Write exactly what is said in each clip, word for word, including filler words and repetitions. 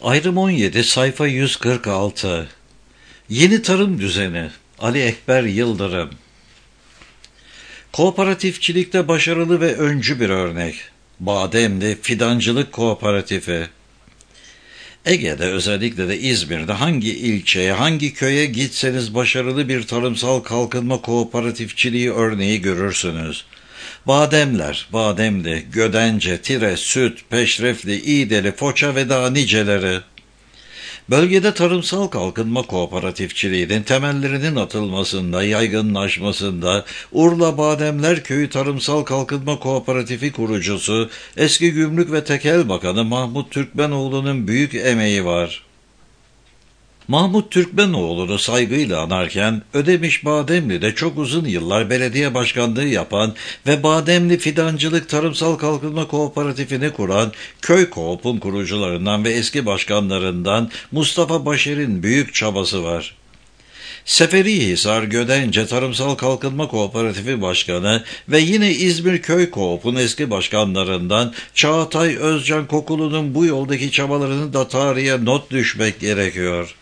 Ayrım on yedi sayfa yüz kırk altı. Yeni tarım düzeni. Ali Ekber Yıldırım. Kooperatifçilikte başarılı ve öncü bir örnek. Bademli Fidancılık Kooperatifi. Ege'de, özellikle de İzmir'de hangi ilçeye, hangi köye gitseniz başarılı bir tarımsal kalkınma kooperatifçiliği örneği görürsünüz. Bademler, Bademli, Gödence, Tire, Süt, Peşrefli, İğdeli, Foça ve daha niceleri. Bölgede tarımsal kalkınma kooperatifçiliğinin temellerinin atılmasında, yaygınlaşmasında Urla Bademler Köyü Tarımsal Kalkınma Kooperatifi kurucusu, eski Gümrük ve Tekel Bakanı Mahmut Türkmenoğlu'nun büyük emeği var. Mahmut Türkmenoğlu'nu saygıyla anarken, Ödemiş Bademli'de çok uzun yıllar belediye başkanlığı yapan ve Bademli Fidancılık Tarımsal Kalkınma Kooperatifini kuran Köy Koop'un kurucularından ve eski başkanlarından Mustafa Başer'in büyük çabası var. Seferihisar Gödence Tarımsal Kalkınma Kooperatifi Başkanı ve yine İzmir Köy Koop'un eski başkanlarından Çağatay Özcan Kokulu'nun bu yoldaki çabalarını da tarihe not düşmek gerekiyor.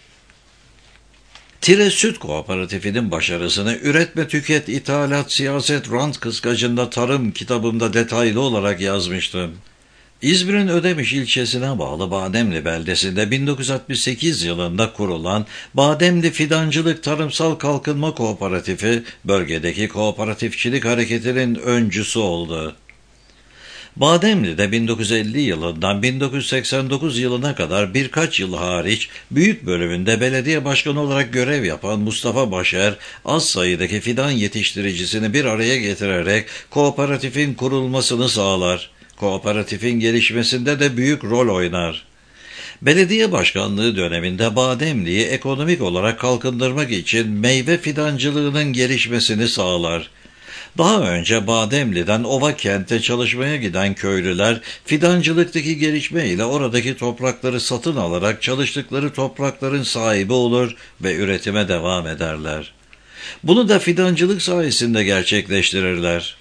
Tire Süt Kooperatifinin başarısını Üretme Tüket İthalat Siyaset Rant Kıskacında Tarım kitabımda detaylı olarak yazmıştım. İzmir'in Ödemiş ilçesine bağlı Bademli beldesinde bin dokuz yüz altmış sekiz yılında kurulan Bademli Fidancılık Tarımsal Kalkınma Kooperatifi, bölgedeki kooperatifçilik hareketinin öncüsü oldu. Bademli'de bin dokuz yüz elli yılından bin dokuz yüz seksen dokuz yılına kadar birkaç yıl hariç büyük bölümünde belediye başkanı olarak görev yapan Mustafa Başer, az sayıdaki fidan yetiştiricisini bir araya getirerek kooperatifin kurulmasını sağlar. Kooperatifin gelişmesinde de büyük rol oynar. Belediye başkanlığı döneminde Bademli'yi ekonomik olarak kalkındırmak için meyve fidancılığının gelişmesini sağlar. Daha önce Bademli'den Ova kente çalışmaya giden köylüler, fidancılıktaki gelişme ile oradaki toprakları satın alarak çalıştıkları toprakların sahibi olur ve üretime devam ederler. Bunu da fidancılık sayesinde gerçekleştirirler.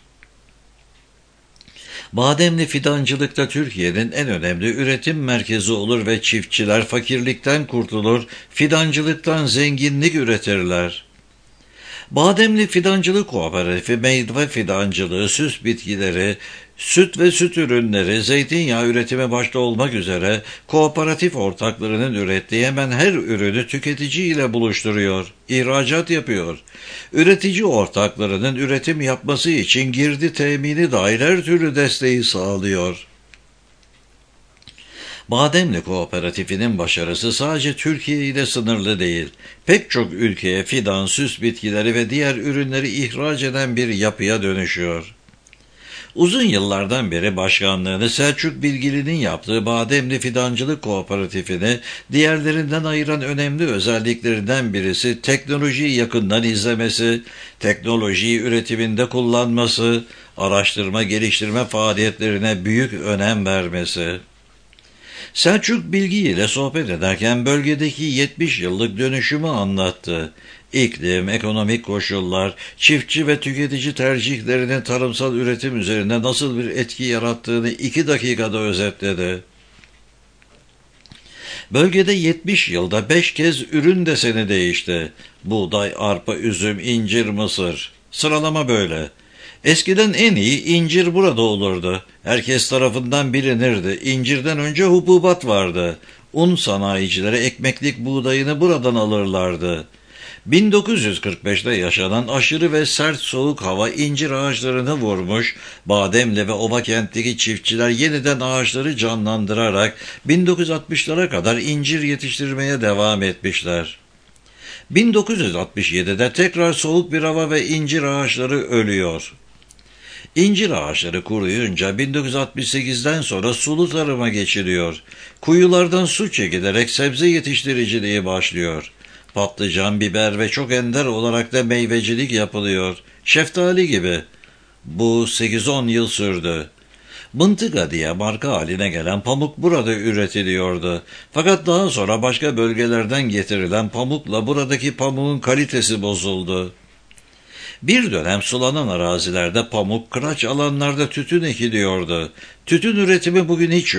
Bademli fidancılıkta Türkiye'nin en önemli üretim merkezi olur ve çiftçiler fakirlikten kurtulur, fidancılıktan zenginlik üretirler. Bademli Fidancılık Kooperatifi, meyve fidancılığı, süs bitkileri, süt ve süt ürünleri, zeytinyağı üretimi başta olmak üzere kooperatif ortaklarının ürettiği hemen her ürünü tüketici ile buluşturuyor, ihracat yapıyor. Üretici ortaklarının üretim yapması için girdi temini dahil her türlü desteği sağlıyor. Bademli Kooperatifinin başarısı sadece Türkiye ile sınırlı değil. Pek çok ülkeye fidan, süs bitkileri ve diğer ürünleri ihraç eden bir yapıya dönüşüyor. Uzun yıllardan beri başkanlığını Selçuk Bilgili'nin yaptığı Bademli Fidancılık Kooperatifini diğerlerinden ayıran önemli özelliklerinden birisi teknolojiyi yakından izlemesi, teknolojiyi üretiminde kullanması, araştırma geliştirme faaliyetlerine büyük önem vermesi. Selçuk Bilgi ile sohbet ederken bölgedeki yetmiş yıllık dönüşümü anlattı. İklim, ekonomik koşullar, çiftçi ve tüketici tercihlerinin tarımsal üretim üzerinde nasıl bir etki yarattığını iki dakikada özetledi. Bölgede yetmiş yılda beş kez ürün deseni değişti. Buğday, arpa, üzüm, incir, mısır. Sıralama böyle. Eskiden en iyi incir burada olurdu. Herkes tarafından bilinirdi. İncirden önce hububat vardı. Un sanayicileri ekmeklik buğdayını buradan alırlardı. bin dokuz yüz kırk beşte yaşanan aşırı ve sert soğuk hava incir ağaçlarını vurmuş, Bademli ve Ovakent'teki çiftçiler yeniden ağaçları canlandırarak bin dokuz yüz altmışlara kadar incir yetiştirmeye devam etmişler. bin dokuz yüz altmış yedide tekrar soğuk bir hava ve incir ağaçları ölüyor. İncir ağaçları kuruyunca bin dokuz yüz altmış sekizden sonra sulu tarıma geçiliyor. Kuyulardan su çekilerek sebze yetiştiriciliği başlıyor. Patlıcan, biber ve çok ender olarak da meyvecilik yapılıyor. Şeftali gibi. Bu sekiz on yıl sürdü. Mıntıka diye marka haline gelen pamuk burada üretiliyordu. Fakat daha sonra başka bölgelerden getirilen pamukla buradaki pamuğun kalitesi bozuldu. Bir dönem sulanan arazilerde pamuk, kıraç alanlarda tütün ekiliyordu. Tütün üretimi bugün hiç yok.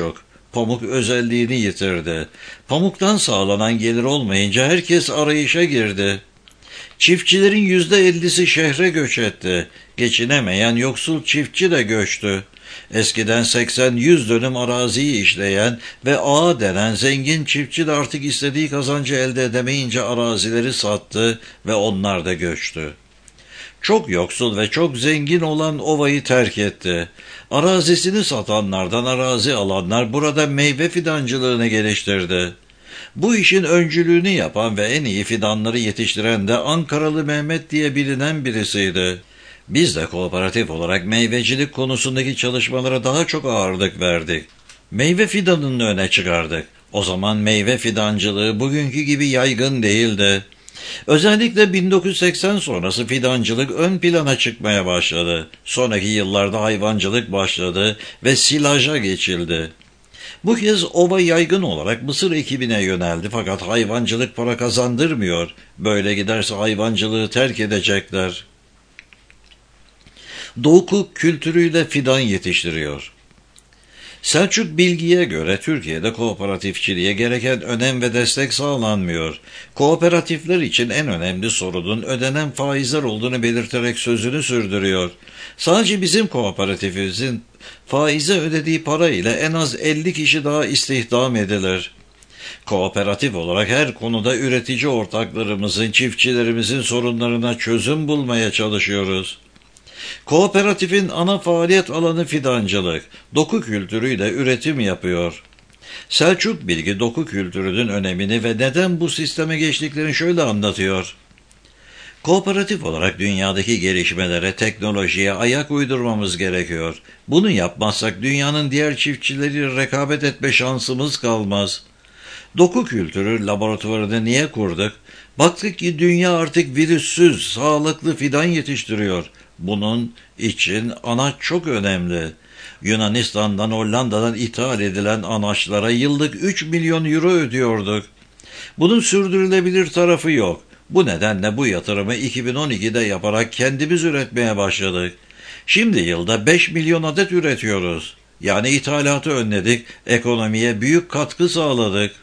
Pamuk özelliğini yitirdi. Pamuktan sağlanan gelir olmayınca herkes arayışa girdi. Çiftçilerin yüzde ellisi şehre göç etti. Geçinemeyen yoksul çiftçi de göçtü. Eskiden seksen yüz dönüm araziyi işleyen ve ağa denen zengin çiftçi de artık istediği kazancı elde edemeyince arazileri sattı ve onlar da göçtü. Çok yoksul ve çok zengin olan ovayı terk etti. Arazisini satanlardan arazi alanlar burada meyve fidancılığını geliştirdi. Bu işin öncülüğünü yapan ve en iyi fidanları yetiştiren de Ankaralı Mehmet diye bilinen birisiydi. Biz de kooperatif olarak meyvecilik konusundaki çalışmalara daha çok ağırlık verdik. Meyve fidanını öne çıkardık. O zaman meyve fidancılığı bugünkü gibi yaygın değildi. Özellikle bin dokuz yüz seksen sonrası fidancılık ön plana çıkmaya başladı. Sonraki yıllarda hayvancılık başladı ve silaja geçildi. Bu kez ova yaygın olarak mısır ekibine yöneldi fakat hayvancılık para kazandırmıyor. Böyle giderse hayvancılığı terk edecekler. Doku kültürüyle fidan yetiştiriyor. Selçuk Bilgi'ye göre Türkiye'de kooperatifçiliğe gereken önem ve destek sağlanmıyor. Kooperatifler için en önemli sorunun ödenen faizler olduğunu belirterek sözünü sürdürüyor. Sadece bizim kooperatifimizin faize ödediği para ile en az elli kişi daha istihdam edilir. Kooperatif olarak her konuda üretici ortaklarımızın, çiftçilerimizin sorunlarına çözüm bulmaya çalışıyoruz. Kooperatifin ana faaliyet alanı fidancılık, doku kültürüyle üretim yapıyor. Selçuk Bilgi doku kültürünün önemini ve neden bu sisteme geçtiklerini şöyle anlatıyor. Kooperatif olarak dünyadaki gelişmelere, teknolojiye ayak uydurmamız gerekiyor. Bunu yapmazsak dünyanın diğer çiftçileriyle rekabet etme şansımız kalmaz. Doku kültürü laboratuvarını niye kurduk? Baktık ki dünya artık virüssüz, sağlıklı fidan yetiştiriyor. Bunun için anaç çok önemli. Yunanistan'dan, Hollanda'dan ithal edilen anaçlara yıllık üç milyon euro ödüyorduk. Bunun sürdürülebilir tarafı yok. Bu nedenle bu yatırımı iki bin on ikide yaparak kendimiz üretmeye başladık. Şimdi yılda beş milyon adet üretiyoruz. Yani ithalatı önledik, ekonomiye büyük katkı sağladık.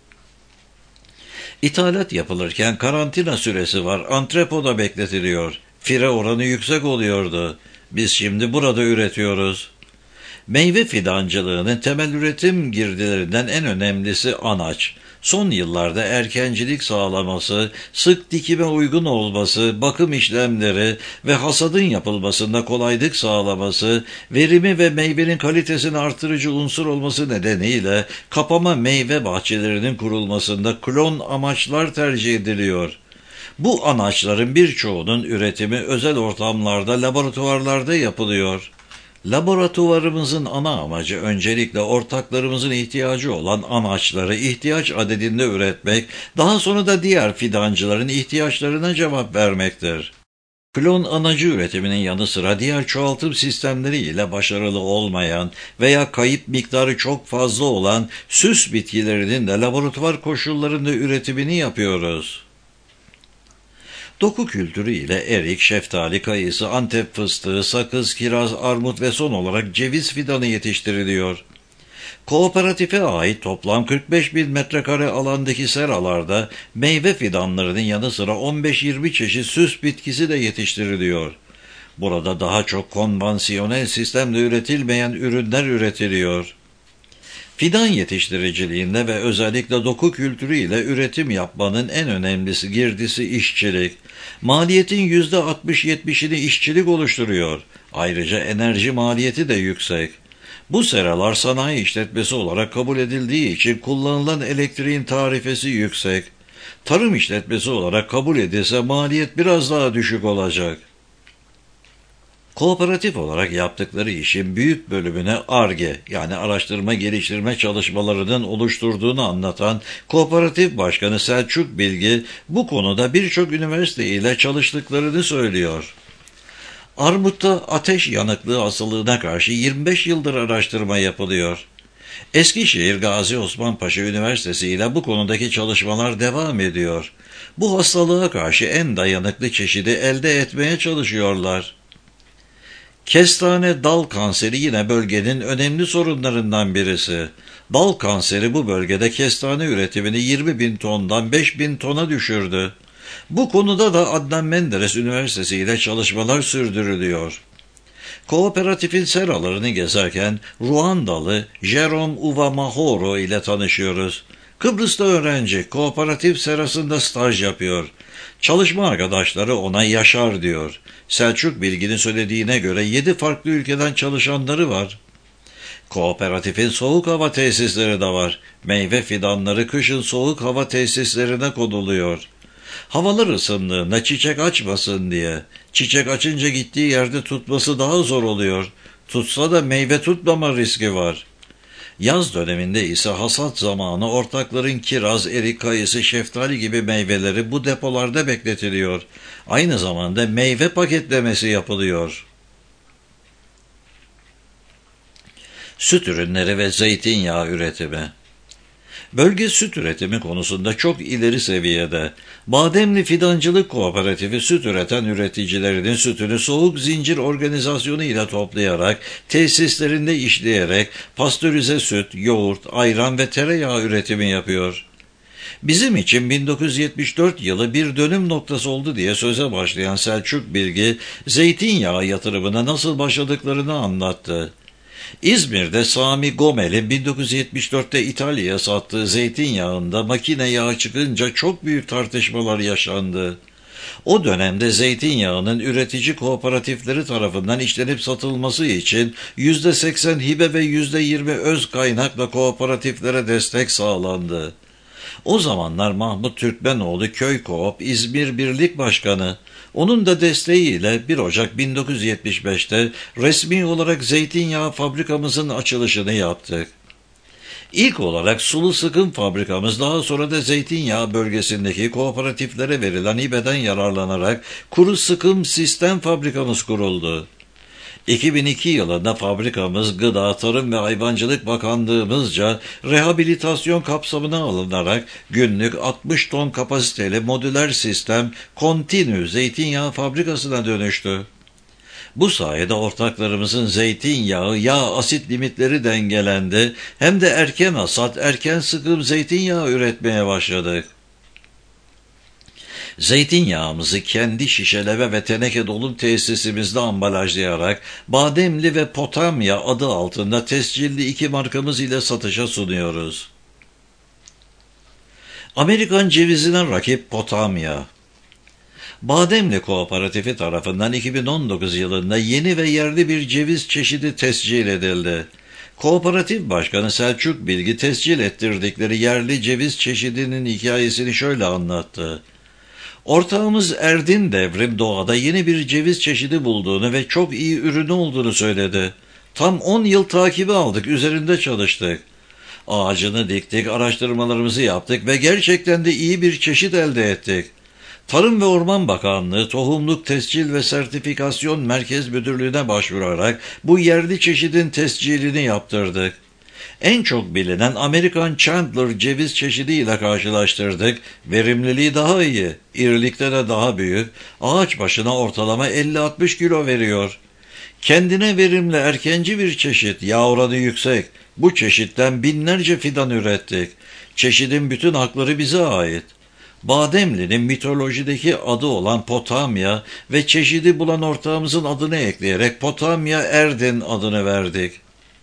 İthalat yapılırken karantina süresi var, antrepoda bekletiliyor. Fire oranı yüksek oluyordu. Biz şimdi burada üretiyoruz. Meyve fidancılığının temel üretim girdilerinden en önemlisi anaç. Son yıllarda erkencilik sağlaması, sık dikime uygun olması, bakım işlemleri ve hasadın yapılmasında kolaylık sağlaması, verimi ve meyvenin kalitesini artırıcı unsur olması nedeniyle kapama meyve bahçelerinin kurulmasında klon amaçlar tercih ediliyor. Bu anaçların birçoğunun üretimi özel ortamlarda, laboratuvarlarda yapılıyor. Laboratuvarımızın ana amacı öncelikle ortaklarımızın ihtiyacı olan anaçları ihtiyaç adedinde üretmek, daha sonra da diğer fidancıların ihtiyaçlarına cevap vermektir. Klon anacı üretiminin yanı sıra diğer çoğaltım sistemleri ile başarılı olmayan veya kayıp miktarı çok fazla olan süs bitkilerinin de laboratuvar koşullarında üretimini yapıyoruz. Doku kültürü ile erik, şeftali, kayısı, Antep fıstığı, sakız, kiraz, armut ve son olarak ceviz fidanı yetiştiriliyor. Kooperatife ait toplam kırk beş bin metrekare alandaki seralarda meyve fidanlarının yanı sıra on beş yirmi çeşit süs bitkisi de yetiştiriliyor. Burada daha çok konvansiyonel sistemle üretilmeyen ürünler üretiliyor. Fidan yetiştiriciliğinde ve özellikle doku kültürü ile üretim yapmanın en önemlisi girdisi işçilik. Maliyetin yüzde altmış yetmişini işçilik oluşturuyor. Ayrıca enerji maliyeti de yüksek. Bu seralar sanayi işletmesi olarak kabul edildiği için kullanılan elektriğin tarifesi yüksek. Tarım işletmesi olarak kabul edilse maliyet biraz daha düşük olacak. Kooperatif olarak yaptıkları işin büyük bölümüne Ar-Ge yani araştırma geliştirme çalışmalarının oluşturduğunu anlatan Kooperatif Başkanı Selçuk Bilgi bu konuda birçok üniversite ile çalıştıklarını söylüyor. Armut'ta ateş yanıklığı hastalığına karşı yirmi beş yıldır araştırma yapılıyor. Eskişehir Gazi Osman Paşa Üniversitesi ile bu konudaki çalışmalar devam ediyor. Bu hastalığa karşı en dayanıklı çeşidi elde etmeye çalışıyorlar. Kestane dal kanseri yine bölgenin önemli sorunlarından birisi. Dal kanseri bu bölgede kestane üretimini yirmi bin tondan beş bin tona düşürdü. Bu konuda da Adnan Menderes Üniversitesi ile çalışmalar sürdürülüyor. Kooperatifin seralarını gezerken Ruandalı Jerome Uvamahoro ile tanışıyoruz. Kıbrıs'ta öğrenci, kooperatif serasında staj yapıyor. Çalışma arkadaşları ona Yaşar diyor. Selçuk Bilgin'in söylediğine göre yedi farklı ülkeden çalışanları var. Kooperatifin soğuk hava tesisleri de var. Meyve fidanları kışın soğuk hava tesislerine konuluyor. Havalar ısındığında çiçek açmasın diye. Çiçek açınca gittiği yerde tutması daha zor oluyor. Tutsa da meyve tutmama riski var. Yaz döneminde ise hasat zamanı ortakların kiraz, erik, kayısı, şeftali gibi meyveleri bu depolarda bekletiliyor. Aynı zamanda meyve paketlemesi yapılıyor. Süt ürünleri ve zeytinyağı üretimi. Bölge süt üretimi konusunda çok ileri seviyede. Bademli Fidancılık Kooperatifi süt üreten üreticilerinin sütünü soğuk zincir organizasyonu ile toplayarak, tesislerinde işleyerek pastörize süt, yoğurt, ayran ve tereyağı üretimi yapıyor. Bizim için bin dokuz yüz yetmiş dört yılı bir dönüm noktası oldu diye söze başlayan Selçuk Bilgi, zeytinyağı yatırımına nasıl başladıklarını anlattı. İzmir'de Sami Gomel'in bin dokuz yüz yetmiş dörtte İtalya'ya sattığı zeytinyağında makine yağı çıkınca çok büyük tartışmalar yaşandı. O dönemde zeytinyağının üretici kooperatifleri tarafından işlenip satılması için yüzde seksen hibe ve yüzde yirmi öz kaynakla kooperatiflere destek sağlandı. O zamanlar Mahmut Türkmenoğlu Köy Koop İzmir Birlik Başkanı, onun da desteğiyle bir Ocak bin dokuz yüz yetmiş beşte resmi olarak zeytinyağı fabrikamızın açılışını yaptık. İlk olarak sulu sıkım fabrikamız, daha sonra da zeytinyağı bölgesindeki kooperatiflere verilen hibeden yararlanarak kuru sıkım sistem fabrikamız kuruldu. iki bin iki yılında fabrikamız Gıda, Tarım ve Hayvancılık Bakanlığımızca rehabilitasyon kapsamına alınarak günlük altmış ton kapasiteli modüler sistem kontinü zeytinyağı fabrikasına dönüştü. Bu sayede ortaklarımızın zeytinyağı, yağ asit limitleri dengelendi, hem de erken hasat, erken sıkım zeytinyağı üretmeye başladık. Zeytinyağımızı kendi şişeleme ve teneke dolum tesisimizde ambalajlayarak Bademli ve Potamya adı altında tescilli iki markamız ile satışa sunuyoruz. Amerikan cevizine rakip Potamya. Bademli Kooperatifi tarafından iki bin on dokuz yılında yeni ve yerli bir ceviz çeşidi tescil edildi. Kooperatif Başkanı Selçuk Bilgi tescil ettirdikleri yerli ceviz çeşidinin hikayesini şöyle anlattı. Ortağımız Erdin Devrim doğada yeni bir ceviz çeşidi bulduğunu ve çok iyi ürünü olduğunu söyledi. Tam on yıl takibi aldık, üzerinde çalıştık. Ağacını diktik, araştırmalarımızı yaptık ve gerçekten de iyi bir çeşit elde ettik. Tarım ve Orman Bakanlığı Tohumluk Tescil ve Sertifikasyon Merkez Müdürlüğü'ne başvurarak bu yerli çeşidin tescilini yaptırdık. En çok bilinen Amerikan Chandler ceviz çeşidiyle karşılaştırdık. Verimliliği daha iyi, irilikte de daha büyük, ağaç başına ortalama elli altmış kilo veriyor. Kendine verimli erkenci bir çeşit, yağ oranı yüksek. Bu çeşitten binlerce fidan ürettik. Çeşidin bütün hakları bize ait. Bademli'nin mitolojideki adı olan Potamya ve çeşidi bulan ortağımızın adını ekleyerek Potamya Erdin adını verdik.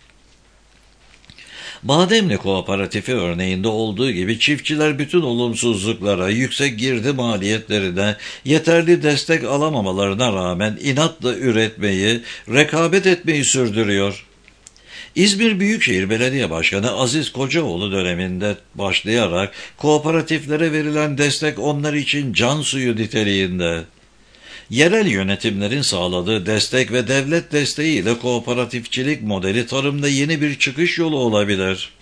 Bademli Kooperatifi örneğinde olduğu gibi çiftçiler bütün olumsuzluklara, yüksek girdi maliyetlerine, yeterli destek alamamalarına rağmen inatla üretmeyi, rekabet etmeyi sürdürüyor. İzmir Büyükşehir Belediye Başkanı Aziz Kocaoğlu döneminde başlayarak kooperatiflere verilen destek onlar için can suyu niteliğinde. Yerel yönetimlerin sağladığı destek ve devlet desteğiyle kooperatifçilik modeli tarımda yeni bir çıkış yolu olabilir.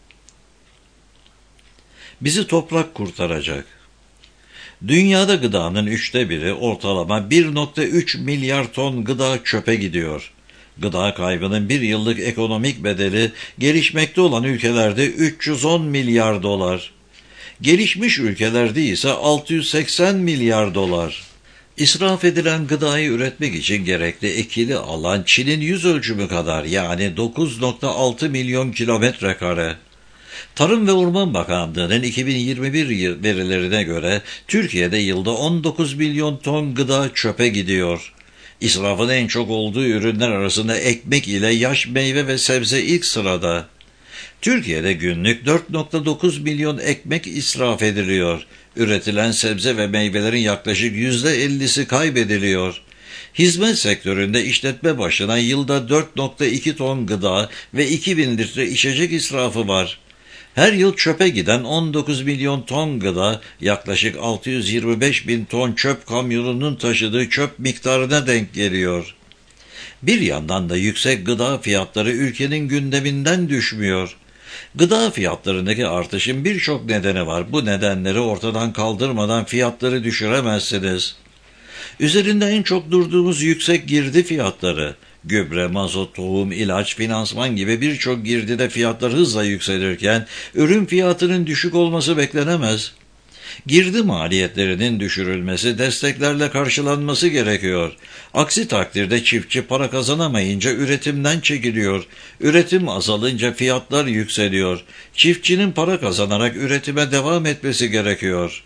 Bizi toprak kurtaracak. Dünyada gıdanın üçte biri, ortalama bir nokta üç milyar ton gıda çöpe gidiyor. Gıda kaybının bir yıllık ekonomik bedeli gelişmekte olan ülkelerde üç yüz on milyar dolar. Gelişmiş ülkelerde ise altı yüz seksen milyar dolar. İsraf edilen gıdayı üretmek için gerekli ekili alan Çin'in yüz ölçümü kadar, yani dokuz nokta altı milyon kilometre kare. Tarım ve Orman Bakanlığı'nın iki bin yirmi bir verilerine göre Türkiye'de yılda on dokuz milyon ton gıda çöpe gidiyor. İsrafın en çok olduğu ürünler arasında ekmek ile yaş meyve ve sebze ilk sırada. Türkiye'de günlük dört nokta dokuz milyon ekmek israf ediliyor. Üretilen sebze ve meyvelerin yaklaşık yüzde ellisi kaybediliyor. Hizmet sektöründe işletme başına yılda dört nokta iki ton gıda ve iki bin litre içecek israfı var. Her yıl çöpe giden on dokuz milyon ton gıda, yaklaşık altı yüz yirmi beş bin ton çöp kamyonunun taşıdığı çöp miktarına denk geliyor. Bir yandan da yüksek gıda fiyatları ülkenin gündeminden düşmüyor. Gıda fiyatlarındaki artışın birçok nedeni var. Bu nedenleri ortadan kaldırmadan fiyatları düşüremezsiniz. Üzerinde en çok durduğumuz yüksek girdi fiyatları. Gübre, mazot, tohum, ilaç, finansman gibi birçok girdide fiyatlar hızla yükselirken ürün fiyatının düşük olması beklenemez. Girdi maliyetlerinin düşürülmesi, desteklerle karşılanması gerekiyor. Aksi takdirde çiftçi para kazanamayınca üretimden çekiliyor. Üretim azalınca fiyatlar yükseliyor. Çiftçinin para kazanarak üretime devam etmesi gerekiyor.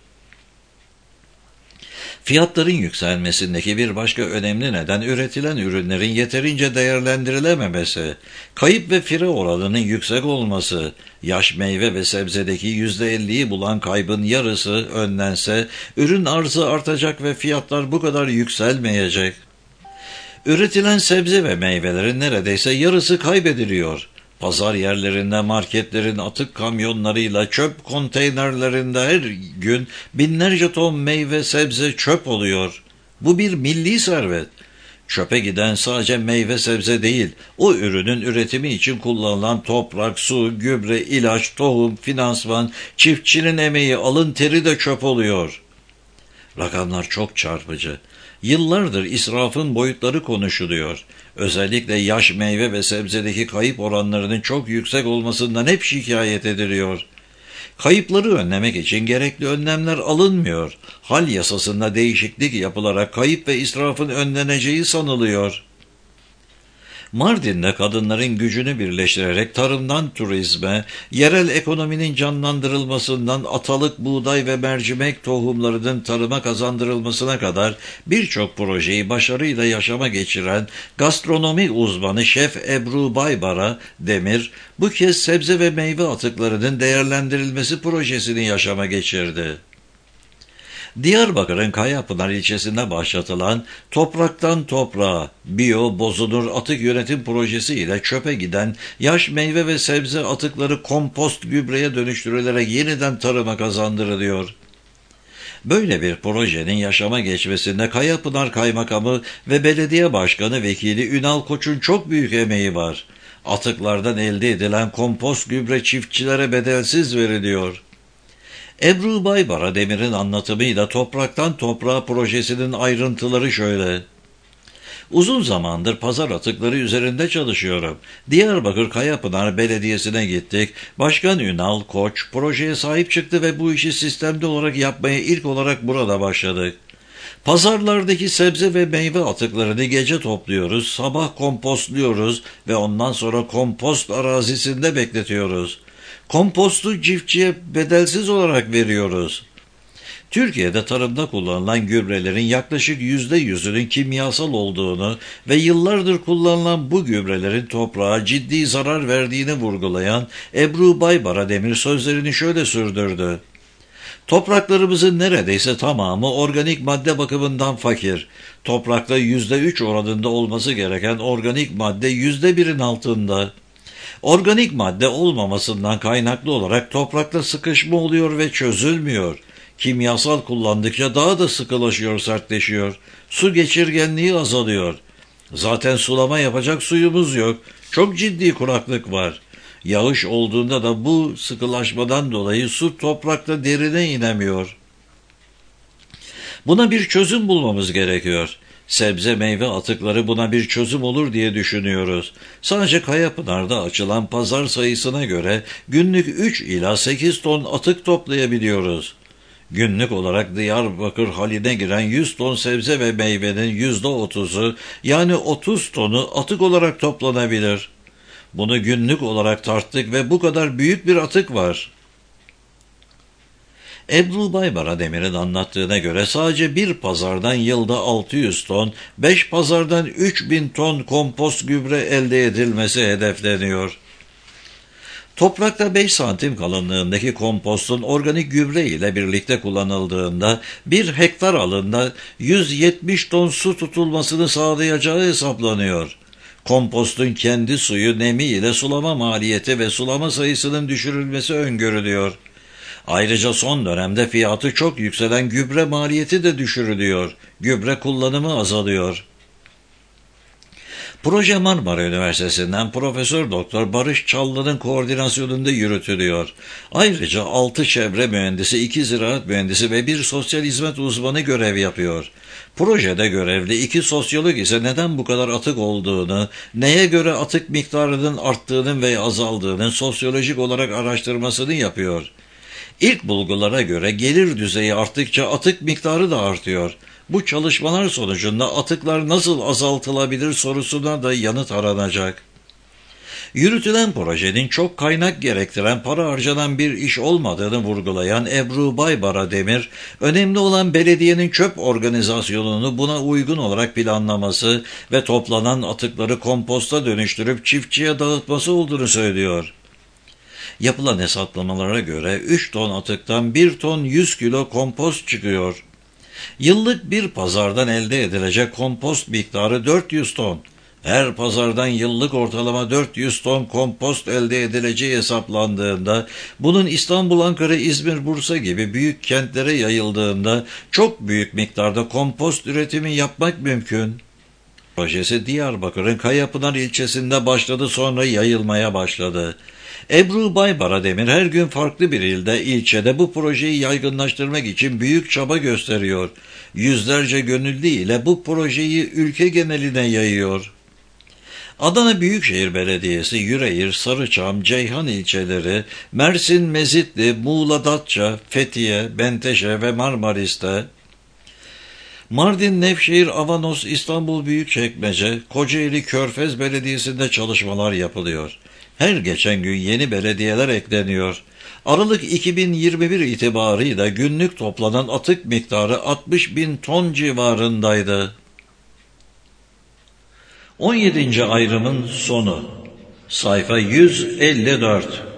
Fiyatların yükselmesindeki bir başka önemli neden üretilen ürünlerin yeterince değerlendirilememesi, kayıp ve fire oranının yüksek olması. Yaş meyve ve sebzedeki yüzde elliyi bulan kaybın yarısı önlense, ürün arzı artacak ve fiyatlar bu kadar yükselmeyecek. Üretilen sebze ve meyvelerin neredeyse yarısı kaybediliyor. Pazar yerlerinde, marketlerin atık kamyonlarıyla, çöp konteynerlerinde her gün binlerce ton meyve sebze çöp oluyor. Bu bir milli servet. Çöpe giden sadece meyve sebze değil, o ürünün üretimi için kullanılan toprak, su, gübre, ilaç, tohum, finansman, çiftçinin emeği, alın teri de çöp oluyor. Rakamlar çok çarpıcı. Yıllardır israfın boyutları konuşuluyor. Özellikle yaş meyve ve sebzedeki kayıp oranlarının çok yüksek olmasından hep şikayet ediliyor. Kayıpları önlemek için gerekli önlemler alınmıyor. Hal yasasında değişiklik yapılarak kayıp ve israfın önleneceği sanılıyor. Mardin'de kadınların gücünü birleştirerek tarımdan turizme, yerel ekonominin canlandırılmasından atalık, buğday ve mercimek tohumlarının tarıma kazandırılmasına kadar birçok projeyi başarıyla yaşama geçiren gastronomi uzmanı Şef Ebru Baybara Demir, bu kez sebze ve meyve atıklarının değerlendirilmesi projesini yaşama geçirdi. Diyarbakır'ın Kayapınar ilçesinde başlatılan Topraktan Toprağa Biyo Bozunur Atık Yönetim Projesi ile çöpe giden yaş meyve ve sebze atıkları kompost gübreye dönüştürülerek yeniden tarıma kazandırılıyor. Böyle bir projenin yaşama geçmesinde Kayapınar Kaymakamı ve Belediye Başkanı Vekili Ünal Koç'un çok büyük emeği var. Atıklardan elde edilen kompost gübre çiftçilere bedelsiz veriliyor. Ebru Baybara Demir'in anlatımıyla Topraktan Toprağa projesinin ayrıntıları şöyle. Uzun zamandır pazar atıkları üzerinde çalışıyorum. Diyarbakır Kayapınar Belediyesi'ne gittik. Başkan Ünal Koç projeye sahip çıktı ve bu işi sistemli olarak yapmaya ilk olarak burada başladık. Pazarlardaki sebze ve meyve atıklarını gece topluyoruz, sabah kompostluyoruz ve ondan sonra kompost arazisinde bekletiyoruz. Kompostu çiftçiye bedelsiz olarak veriyoruz. Türkiye'de tarımda kullanılan gübrelerin yaklaşık yüzde yüzünün kimyasal olduğunu ve yıllardır kullanılan bu gübrelerin toprağa ciddi zarar verdiğini vurgulayan Ebru Baybara Demir sözlerini şöyle sürdürdü. Topraklarımızın neredeyse tamamı organik madde bakımından fakir. Toprakta yüzde üç oranında olması gereken organik madde yüzde birin altında. Organik madde olmamasından kaynaklı olarak toprakta sıkışma oluyor ve çözülmüyor. Kimyasal kullandıkça daha da sıkılaşıyor, sertleşiyor. Su geçirgenliği azalıyor. Zaten sulama yapacak suyumuz yok. Çok ciddi kuraklık var. Yağış olduğunda da bu sıkılaşmadan dolayı su toprakta derine inemiyor. Buna bir çözüm bulmamız gerekiyor. Sebze meyve atıkları buna bir çözüm olur diye düşünüyoruz. Sadece Kayapınar'da açılan pazar sayısına göre günlük üç ila sekiz ton atık toplayabiliyoruz. Günlük olarak Diyarbakır haline giren yüz ton sebze ve meyvenin yüzde otuzu yani otuz tonu atık olarak toplanabilir. Bunu günlük olarak tarttık ve bu kadar büyük bir atık var. Ebru Baybara Demir'in anlattığına göre sadece bir pazardan yılda altı yüz ton, beş pazardan üç bin ton kompost gübre elde edilmesi hedefleniyor. Toprakta beş santim kalınlığındaki kompostun organik gübre ile birlikte kullanıldığında bir hektar alanda yüz yetmiş ton su tutulmasını sağlayacağı hesaplanıyor. Kompostun kendi suyu, nemi ile sulama maliyeti ve sulama sayısının düşürülmesi öngörülüyor. Ayrıca son dönemde fiyatı çok yükselen gübre maliyeti de düşürülüyor. Gübre kullanımı azalıyor. Proje Marmara Üniversitesi'nden Profesör Doktor Barış Çallı'nın koordinasyonunda yürütülüyor. Ayrıca altı çevre mühendisi, iki ziraat mühendisi ve bir sosyal hizmet uzmanı görev yapıyor. Projede görevli iki sosyolog ise neden bu kadar atık olduğunu, neye göre atık miktarının arttığının veya azaldığının sosyolojik olarak araştırmasını yapıyor. İlk bulgulara göre gelir düzeyi arttıkça atık miktarı da artıyor. Bu çalışmalar sonucunda atıklar nasıl azaltılabilir sorusuna da yanıt aranacak. Yürütülen projenin çok kaynak gerektiren, para harcanan bir iş olmadığını vurgulayan Ebru Baybara Demir, önemli olan belediyenin çöp organizasyonunu buna uygun olarak planlaması ve toplanan atıkları komposta dönüştürüp çiftçiye dağıtması olduğunu söylüyor. Yapılan hesaplamalara göre üç ton atıktan bir ton yüz kilo kompost çıkıyor. Yıllık bir pazardan elde edilecek kompost miktarı dört yüz ton. Her pazardan yıllık ortalama dört yüz ton kompost elde edileceği hesaplandığında, bunun İstanbul, Ankara, İzmir, Bursa gibi büyük kentlere yayıldığında çok büyük miktarda kompost üretimi yapmak mümkün. Projesi Diyarbakır'ın Kayapınar ilçesinde başladı, sonra yayılmaya başladı. Ebru Baybara Demir her gün farklı bir ilde, ilçede bu projeyi yaygınlaştırmak için büyük çaba gösteriyor. Yüzlerce gönüllü ile bu projeyi ülke geneline yayıyor. Adana Büyükşehir Belediyesi, Yüreğir, Sarıçam, Ceyhan ilçeleri, Mersin, Mezitli, Muğla, Datça, Fethiye, Menteşe ve Marmaris'te, Mardin, Nevşehir, Avanos, İstanbul Büyükçekmece, Kocaeli, Körfez Belediyesi'nde çalışmalar yapılıyor. Her geçen gün yeni belediyeler ekleniyor. Aralık iki bin yirmi bir itibarıyla günlük toplanan atık miktarı altmış bin ton civarındaydı. on yedinci ayrımın sonu. Sayfa yüz elli dört.